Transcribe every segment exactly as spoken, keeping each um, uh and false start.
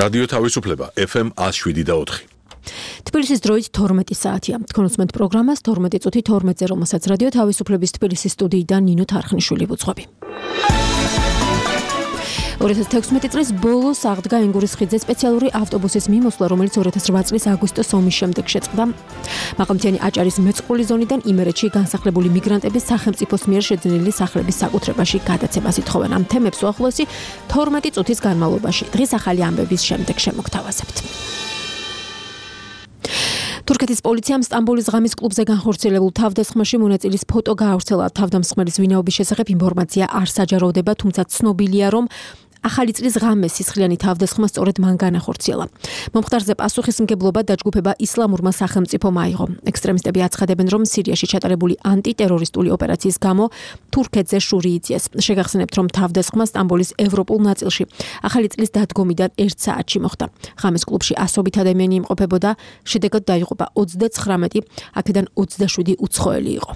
რადიო თავისუფლება ეფ ემ one oh seven და four. თბილისის დროით თორმეტი საათია. თქვენ უსმენთ პროგრამას თორმეტი წუთი თორმეტზე, რომელსაც რადიო თავისუფლების თბილისის სტუდიიდან ნინო თარხნიშვილი ვუძღვები. two thousand sixteen წლის ბოლოს აღდგა ენგურის ხიდზე სპეციალური ავტობუსის მიმოსვლა, რომელიც two thousand eight წლის აგვისტოს ომის შემდეგ შეწყდა. მაღალმთიანი აჭარის მეწყრული ზონიდან იმერეთში განსახლებული მიგრანტების სახელმწიფოს მიერ შეძენილი სახლების საკუთრებაში გადაცემას ითხოვენ. ამ თემებს უახლოესი თორმეტი წუთის განმავლობაში დღის ახალი ამბების შემდეგ შემოგთავაზებთ. თურქეთის პოლიციამ სტამბოლის ღამის კლუბზე განხორციელებულ თავდასხმაში მონაწილის ფოტო გაავრცელა. თავდამსხმელის ვინაობის შესახებ ინფორმაცია არ საჯაროვდება, თუმცა ცნობილია, რომ ახალი წლის ღამეს სისხლიანი თავდასხმა სწორედ მან განახორციელა. მომხდარზე პასუხისმგებლობა დაჯგუფება ისლამურმა სახელმწიფომ აიღო. ექსტრემისტები აცხადებენ, რომ სირიაში ჩატარებული ანტიტერორისტული ოპერაციის გამო თურქეთზე შური იწიეს. შეგახსენებთ, რომ თავდასხმა სტამბოლის ევროპულ ნაწილში ახალი წლის დადგომიდან ერთ საათში მოხდა. ღამეს კლუბში ასობით ადამიანი იმყოფებოდა, შედეგად დაიღუპა ოცდაცხრამეტი, აქედან ოცდაშვიდი უცხოელი იყო.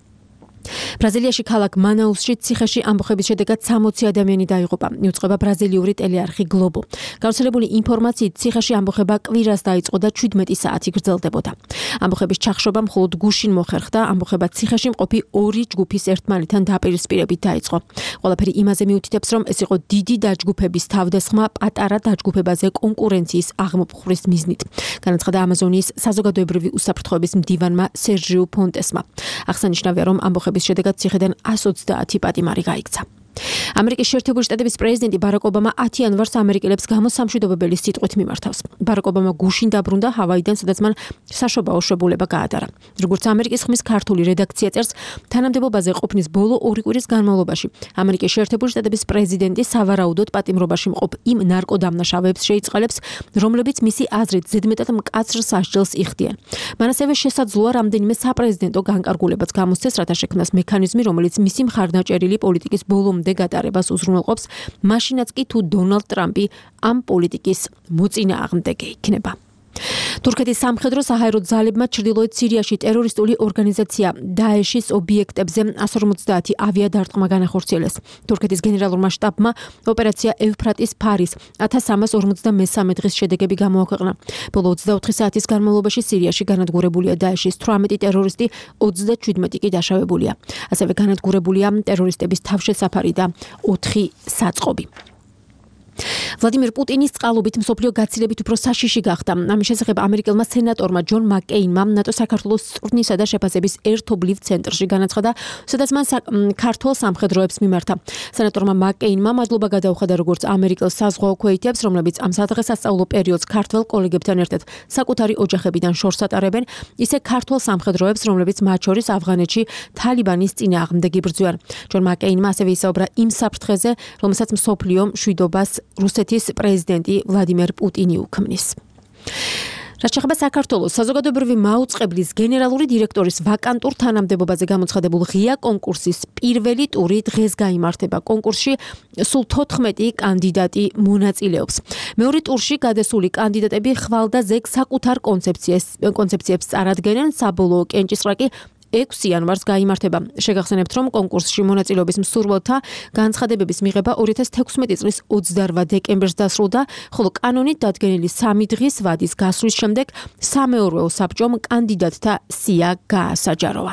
ბრაზილიაში ქალაქ მანაუსში ციხეში ამბოხების შედეგად სამოცი ადამიანი დაიღუპა. მიუძღვება ბრაზილიური ტელეარხი გლობო. გავრცელებული ინფორმაციით ციხეში ამბოხება კვირას დაიწყო და შვიდმეტი საათი გრძელდებოდა. ამბოხების ჩახშობა მხოლოდ გუშინ მოხერხდა. ამბოხება ციხეში მყოფი ორი ჯგუფის ერთმანეთთან დაპირისპირებით დაიწყო. ყველაფერი იმაზე მიუთითებს, რომ ეს იყო დიდი დაჯგუფების თავდასხმა პატარა დაჯგუფებაზე კონკურენციის აღმოფხვრის მიზნით. განაცხადა ამაზონიის საზოგადოებრივი უსაფრთხოების მდივანმა სერჟიუ ფონტესმა. აღსანიშნავია, რომ ამბოხების შედეგად ციხედან one hundred twenty პატიმარი გაიქცა. ამერიკის შეერთებული შტატების პრეზიდენტი ბარაკ ობამა ten იანვარს ამერიკელებს გამოსამშვიდობებელი სიტყვით მიმართავს. ბარაკ ობამა გუშინ დაბრუნდა ჰავაიდან, სადაც მან საშობაო შვებულება გაატარა. როგორც ამერიკის ხმის ქართული რედაქცია წერს, თანამდებობაზე ყოფნის ბოლო ორი კვირის განმავლობაში ამერიკის შეერთებული შტატების პრეზიდენტი სავარაუდოდ პატიმრობაში მყოფ იმ ნარკოდამნაშავეებს შეიწყალებს, რომლებიც მისი აზრით ზედმეტად მკაცრ სასჯელს იხდიან. მან ასევე შესაძლოა რამდენიმე საპრეზიდენტო განკარგულებაც გამოსცეს, რათა შექმნას მექანიზმი, რომელიც მისი მხარდაჭერილი პოლიტიკის ბოლომდე გატარებას უზრუნველყოფს, მაშინაც კი თუ დონალდ ტრამპი ამ პოლიტიკის მოწინააღმდეგე იქნება. თურქეთის სამხედრო საჰაერო ძალებმა ჩრდილოეთ სირიაში ტერორისტული ორგანიზაცია დაეშის ობიექტებზე one hundred forty ავიადარტყმა განახორციელეს. თურქეთის გენერალურმა შტაბმა ოპერაცია ევფრატის ფარის thirteen forty-three დღის შედეგები გამოაქვეყნა. ბოლო ოცდაოთხი საათის განმავლობაში სირიაში განადგურებულია დაეშის eighteen ტერორისტი, seventy-seven კი დაშავებულია. ასევე განადგურებულია ტერორისტების თავშესაფარი და ოთხი საწყობი. ვლადიმერ პუტინის წყალობით მსოფლიო გაცილებით უფრო საშიში გახდა. ამის შესახებ ამერიკელმა სენატორმა ჯონ მაკკეინმა ნატო საქართველოს სწრაფნისა და შეფასების ერთობლივ ცენტრში განაცხადა, სადაც მან ქართულ სამხედროებს მიმართა. სენატორმა მაკკეინმა მადლობა გადაუხადა როგორც ამერიკელ საზღვაო ქვეითებს, რომლებიც ამ სადღესასწაულო პერიოდს ქართველ კოლეგებთან ერთად საკუთარი ოჯახებიდან შორს ატარებენ, ისე ქართულ სამხედროებს, რომლებიც მათ შორის ავღანეთში თალიბანის წინააღმდეგ იბრძვიან. ჯონ მაკკეინმა ასევე ისაუბრა იმ საფრთხეზე, რომელსაც მსოფლიო მშვიდობას რუსეთის პრეზიდენტი ვლადიმერ პუტინი უქმნის. რაც შეეხება საქართველოს საზოგადოებრივი მაუწყებლის გენერალური დირექტორის ვაკანტურ თანამდებობაზე გამოცხადებულ ღია კონკურსის პირველი ტური დღეს გაიმართება. კონკურსში სულ თოთხმეტი კანდიდატი მონაწილეობს. მეორე ტურში გადასული კანდიდატები ხვალ და ზეგ საკუთარ კონცეფციებს წარადგენენ. საბოლოო კენჭისყრა კი ექვსი იანვარს გაიმართება. შეგახსენებთ, რომ კონკურსში მონაწილეობის მსურველთა განცხადებების მიღება two thousand sixteen წლის ოცდაოთხ დეკემბერს დასრულდა, ხოლო კანონით დადგენილი სამი დღის ვადის გასვლის შემდეგ სამეურვეო საბჭომ კანდიდატთა სია გაასაჯაროვა.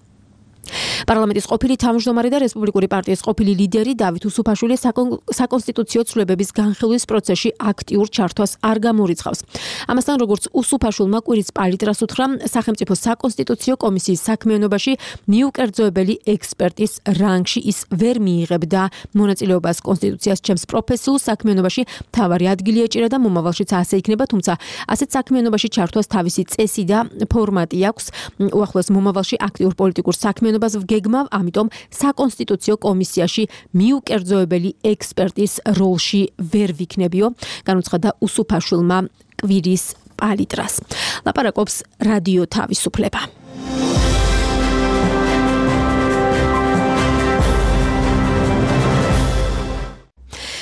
პარლამენტის ყოფილი თავმჯდომარე და რესპუბლიკური პარტიის ყოფილი ლიდერი დავით უსუფაშვილი საკონსტიტუციო ცვლილებების განხილვის პროცესში აქტიურ ჩართვას არ გამორიცხავს. ამასთან, როგორც უსუფაშვილმა კვირის პალიტრას უთხრა, სახელმწიფო საკონსტიტუციო კომისიის საქმიანობაში მიუკერძოებელი ექსპერტის რანგში ის ვერ მიიღებდა მონაწილეობას კონსტიტუციას ჩემს პროფესიულ საქმიანობაში თავარი ადგილი ეჭირა და მომავალშიც ასე იქნება, თუმცა ასეთ საქმიანობაში ჩართვას თავისი წესი და ფორმატი აქვს. უახლოეს მომავალში აქტიურ პოლიტიკურ საქმიანობას ვგეგმავ, ამიტომ საკონსტიტუციო კომისიაში მიუკერძოებელი ექსპერტის როლში ვერ ვიქნებიო, განუცხადა უსუფაშვილმა კვირის პალიტრას. ლაპარაკობს რადიო თავისუფლება. თქვენ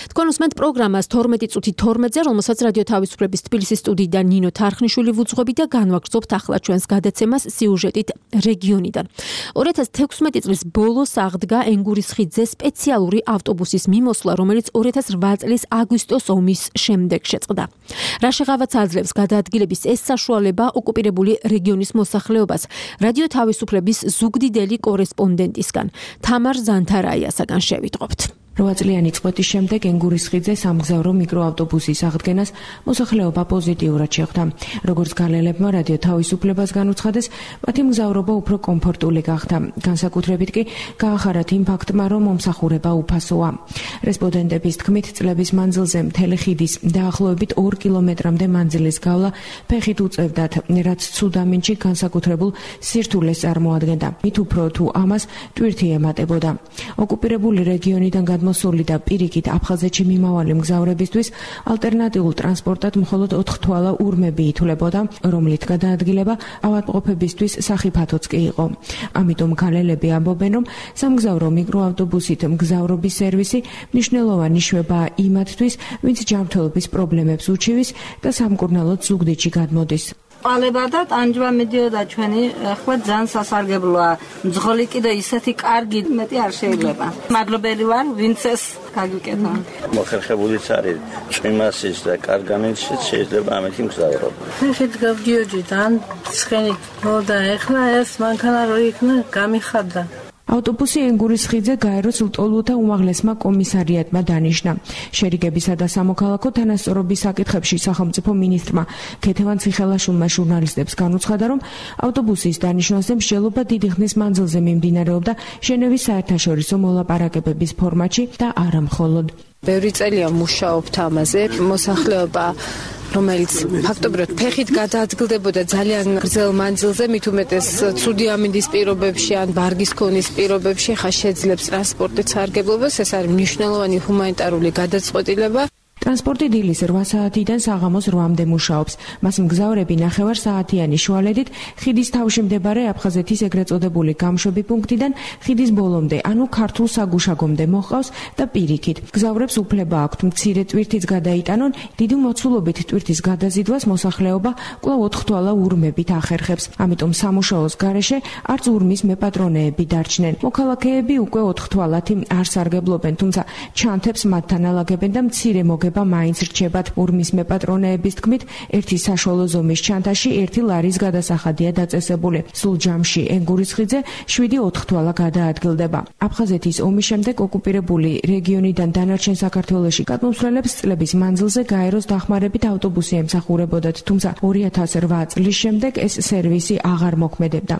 გისმენთ პროგრამას თორმეტი წუთი თორმეტზე, რომელსაც რადიო თავისუფლების თბილისის სტუდიიდან ნინო თარხნიშვილი ვუძღვები და განვაგრძობთ ახლა ჩვენს გადაცემას სიუჟეტით რეგიონიდან. ორი ათას თექვსმეტი წლის ბოლოს აღდგა ენგურის ხიდზე სპეციალური ავტობუსის მიმოსვლა, რომელიც ორი ათას რვა წლის აგვისტოს ომის შემდეგ შეწყდა. რა შეღავაც აძლევს გადაადგილების ეს საშუალება ოკუპირებული რეგიონის მოსახლეობას რადიო თავისუფლების ზუგდიდელი კორესპონდენტისგან თამარ ზანთარაიასაგან შევიტყობთ. რვა წლიანი წყვეტის შემდეგ ენგურის ხიდზე სამგზავრო მიკროავტობუსის აღდგენას მოსახლეობა პოზიტიურად შეხვდა. როგორც გალელებმა რადიო თავისუფლებას განუცხადეს, მათი მგზავრობა უფრო კომფორტული გახდა. განსაკუთრებით კი გაახარათ იმ ფაქტმა, რომ მომსახურება უფასოა. რესპონდენტების თქმით, წლების მანძილზე მთელი ხიდის დაახლოებით ორ კილომეტრამდე მანძილის გავლა ფეხით უწევდათ, რაც ცუდ ამინდში განსაკუთრებულ სირთულეს წარმოადგენდა. მით უფრო თუ ამას ტვირთი ემატებოდა. ოკუპირებული რეგიონიდან მოსული და პირიქით აფხაზეთში მიმავალი მგზავრებისთვის ალტერნატიულ ტრანსპორტად მხოლოდ ოთხთვალა ურმები ითვლებოდა, რომლით გადაადგილება ავადმყოფებისთვის სახიფათოც კი იყო. ამიტომ გალელები ამბობენ, რომ სამგზავრო მიკროავტობუსით მგზავრობის სერვისი მნიშვნელოვანი შვებაა იმათთვის, ვინც ჯანმრთელობის პრობლემებს უჩივის და სამკურნალოდ ზუგდიდში გადმოდის. ყალება და ტანჯვა მიდიოდა ჩვენი ხო ძალიან სასარგებლოა. მძღოლი კიდე ისეთი კარგი მეტი არ შეიძლება. მადლობელი ვარ ვინც ეს გაგიკეთა. მოხერხებულიც არის წვიმასის და კარგამენშიც შეიძლება ამეთი მგზავრობა. ხეთ გავდიოდი თან ცხენით მოდა ეხლა ეს მანქანა რო იქნა გამიხარდა. ავტობუსი ენგურის ხიდზე გაეროს ლტოლუთა უმაღლესმა კომისარიატმა დანიშნა. შერიგებისა და სამოქალაქო თანასწორობის საკითხებში სახელმწიფო მინისტრმა ქეთევან ციხელაშვილმა ჟურნალისტებს განუცხადა, რომ ავტობუსის დანიშნვაზე მსჯელობა დიდი ხნის მანძილზე მიმდინარეობდა ჟენევის საერთაშორისო მოლაპარაკებების ფორმატში და არა მხოლოდ. ბევრი წელია მუშაობთ ამაზე, მოსახლეობა რომელიც ფაქტობრივად ფეხით გადაადგილდებოდა ძალიან გრძელ მანძილზე, მით უმეტეს ცუდი ამინდის პირობებში ან ბარგის ქონის პირობებში, ხა შეძლებს ტრანსპორტით სარგებლობას, ეს არის მნიშვნელოვანი ჰუმანიტარული გადაწყვეტილება. ტრანსპორტი დილის რვა საათიდან საღამოს რვამდე მუშაობს. მას მგზავრები ნახევარ საათიანი შუალედით ხიდის თავში მდებარე აფხაზეთის ეგრეთ წოდებული გამშვები პუნქტიდან ხიდის ბოლომდე, ანუ ქართულ საგუშაგომდე მოჰყავს და პირიქით. მგზავრებს უფლება აქვთ მცირე ტვირთიც გადაიტანონ, დიდი მოცულობით ტვირთის გადაზიდვას მოსახლეობა კვლავ ოთხთვალა ურმებით ახერხებს. ამიტომ სამუშაოს გარეშე არც ურმის მეპატრონეები დარჩნენ. მოქალაქეები უკვე ოთხთვალათი არ სარგებლობენ, თუმცა ჩანთებს მათთან ალაგებენ და მცირე მოგება მაინც რჩებათ. ურმის მეპატრონეების თქმით, ერთი საშუალო ზომის ჩანთაში ერთი ლარის გადასახადია დაწესებული. სულ ჯამში ენგურის ხიდზე შვიდი ოთხთვალა გადაადგილდება. აფხაზეთის ომის შემდეგ ოკუპირებული რეგიონიდან დანარჩენ საქართველოში გადმოსვლელებს წლების მანძილზე გაეროს დახმარებით ავტობუსი ემსახურებოდათ, თუმცა ორი ათას რვა წლის შემდეგ ეს სერვისი აღარ მოქმედებდა.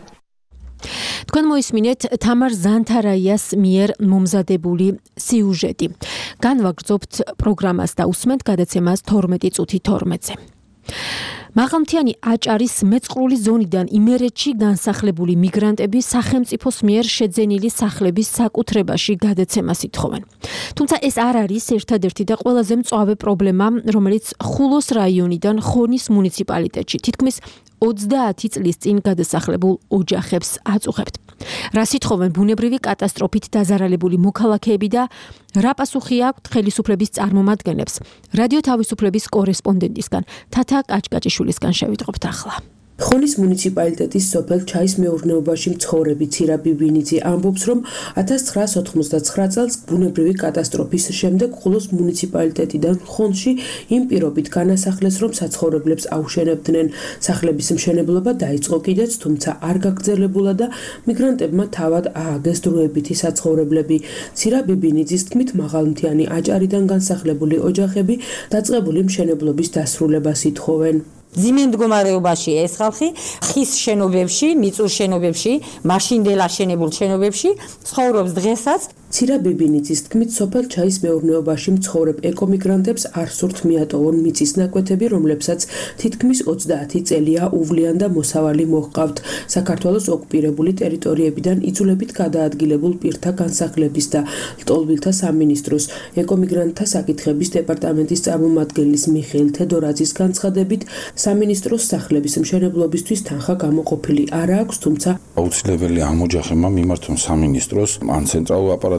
თქვენ მოისმინეთ თამარ ზანთარაიას მიერ მომზადებული სიუჟეტი. განვაგრძობთ პროგრამას და უსმენთ გადაცემას თორმეტი წუთი თორმეტზე. მაღალმთიანი აჭარის მეწყრული ზონიდან იმერეთში განსახლებული მიგრანტები სახელმწიფოს მიერ შეძენილი სახლების საკუთრებაში გადაცემას ითხოვენ. თუმცა ეს არ არის ერთადერთი და ყველაზე მწვავე პრობლემა, რომელიც ხულოს რაიონიდან ხონის მუნიციპალიტეტში თითქმის ოცდაათი წლის წინ გადასახლებულ ოჯახებს აწუხებთ. რა სითხოვენ ბუნებრივი კატასტროფით დაზარალებული მოქალაქეები და რა პასუხი აქვთ ხელისუფლების წარმომადგენლებს? რადიო თავისუფლების კორესპონდენტისგან თათა კაჭკაჭიშვილისგან შევიტყობთ ახლა. ხონის მუნიციპალიტეტის სოფელ ჩაის მეურნეობაში მცხოვრები ცირა ბიბინიძე ამბობს, რომ ათას ცხრაასი ოთხმოცდაცხრა წელს ბუნებრივი კატასტროფის შემდეგ ხულოს მუნიციპალიტეტიდან ხონში იმ პირობით განასახლეს, რომ საცხოვრებლებს აუშენებდნენ. სახლების მშენებლობა დაიწყო კიდეც, თუმცა არ გაგრძელებულა და მიგრანტებმა თავად ააგეს დროებითი საცხოვრებლები. ცირა ბიბინიძის თქმით, მაღალმთიანი აჭარიდან განსახლებული ოჯახები დაწყებული მშენებლობის დასრულებას ითხოვენ. ძიმე მდგომარეობაში ეს ხალხი ხის შენობებში, მიწურ შენობებში, მაშინდელ აშენებულ შენობებში ცხოვრობს დღესაც. ცირა ბიბინიძის თქმით, სოფელ ჩაის მეურნეობაში მცხოვრებ ეკომიგრანტებს არ სურთ მიატოვონ მიწის ნაკვეთები, რომლებსაც თითქმის ოცდაათი წელია უვლიან და მოსავალი მოჰყავთ. საქართველოს ოკუპირებული ტერიტორიებიდან იძულებით გადაადგილებულ პირთა განსახლების და ლტოლვილთა სამინისტროს ეკომიგრანტთა საკითხების დეპარტამენტის წარმომადგენლის მიხეილ თედორაძის განცხადებით, სამინისტროს სახლების მშენებლობისთვის თანხა გამოყოფილი არ აქვს, თუმცა აუცილებელი ამ ოჯახებმა მიმართონ სამინისტროს ან ცენტრალურ აპარატს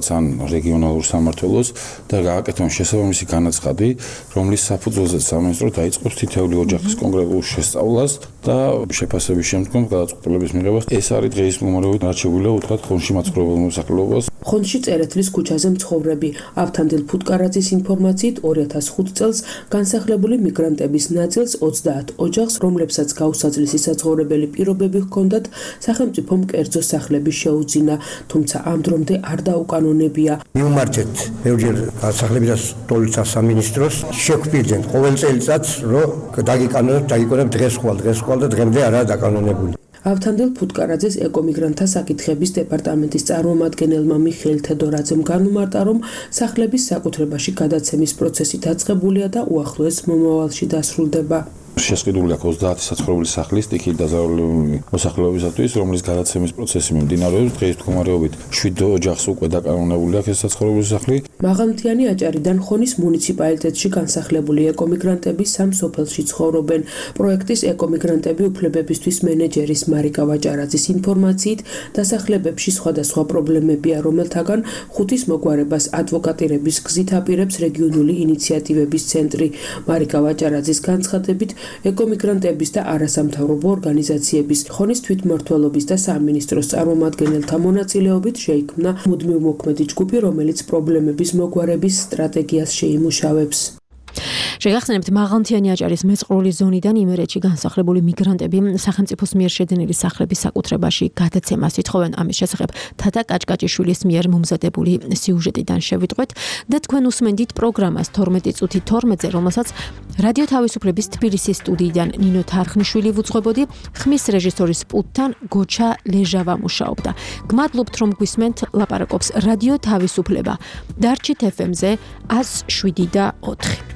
სახელმწიფოებს ან რეგიონალურ სამმართველოს და გააკეთონ შესაბამისი განაცხადი, რომლის საფუძველზეც სამინისტრო დაიწყოს თითოეული ოჯახის კონკრეტულ შესწავლას და შეფასების შემდგომ გადაწყვეტილების მიღებას. ეს არის დღეის მდგომარეობით რაც შეგვიძლია უთხრათ ხონში მაცხოვრებელ მოსახლეობას. ხონში წერეთლის ქუჩაზე მცხოვრები ავთანდილ ფუტკარაძის ინფორმაციით ორი ათას ხუთ წელს განსახლებული მიგრანტების ნაწილს ოცდაათ ოჯახს, რომლებსაც გაუსაძლისი საცხოვრებელი პირობები ჰქონდათ, სახელმწიფომ კერძო სახლები შეუძინა, თუმცა ამ დრომდე არ დაუკანონებია. მიუმარჯეთ ბევრჯერ განსახლებიდან სტოლიცას სამინისტროს შეგვპირდნენ ყოველ წელიწადს, რომ დაგიკანონებთ, დაგიკონებთ დღეს ხვალ, დღეს ხვალ და დღემდე არაა დაკანონებული. ავთანდილ ფუტკარაძეს ეკომიგრანტთა საკითხების დეპარტამენტის წარმომადგენელმა მიხეილ თედორაძემ განუმარტა, რომ სახლების საკუთრებაში გადაცემის პროცესი დაწყებულია და უახლოეს მომავალში დასრულდება. შესყიდული აქვს ოცდაათი საცხოვრებელი სახლის სტიქიით დაზარალებული მოსახლეობისათვის, რომლის გადაცემის პროცესი მიმდინარეობს. დღეს მდგომარეობით შვიდ ოჯახს უკვე დაკანონებული აქვს ეს საცხოვრებელი სახლი. მაღალმთიანი აჭარიდან ხონის მუნიციპალიტეტში განსახლებული ეკომიგრანტები სამ სოფელში ცხოვრობენ. პროექტის ეკომიგრანტები უფლებებისთვის მენეჯერის მარიკა ვაჭარაძის ინფორმაციით, დასახლებებში სხვადასხვა პრობლემებია, რომელთაგან ხუთის მოგვარებას ადვოკატირების გზით აპირებს რეგიონული ინიციატივების ცენტრი. მარიკა ვაჭარაძის განცხადებით, ეკომიგრანტების და არასამთავრობო ორგანიზაციების, ხონის თვითმმართველობის და სამინისტროს წარმომადგენელთა მონაწილეობით შეიქმნა მუდმივმოქმედი ჯგუფი, რომელიც პრობლემების მოგვარების სტრატეგიას შეიმუშავებს. შეგახსენებთ, მაღალმთიანი აჭარის მეწყრული ზონიდან იმერეთში განსახლებული მიგრანტები სახელმწიფოს მიერ შეძენილი სახლების საკუთრებაში გადაცემას ითხოვენ. ამის შესახებ თათა კაჭკაჭიშვილის მიერ მომზადებული სიუჟეტიდან შევიტყვეთ და თქვენ უსმენდით პროგრამას თორმეტი წუთი თორმეტზე, რომელსაც რადიო თავისუფლების თბილისის სტუდიიდან ნინო თარხნიშვილი ვუძღვებოდი, ხმის რეჟისორის პულტთან გოჩა ლეჟავა მუშაობდა. გმადლობთ, რომ გვისმენთ, ლაპარაკობს რადიო თავისუფლება. დარჩით ეფ ემ-ზე ას შვიდი და ოთხი.